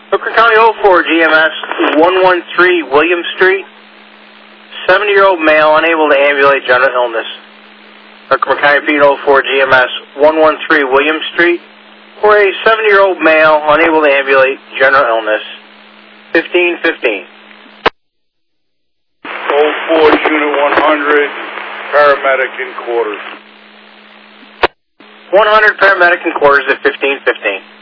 Hooker County 04 GMS 113 William Street. 70-year-old male unable to ambulate, general illness. Hooker County 04 GMS 113 William Street. For a 70-year-old male unable to ambulate, general illness. 1515. 04 Unit 100, paramedic in quarters. 100 paramedic in quarters at 1515.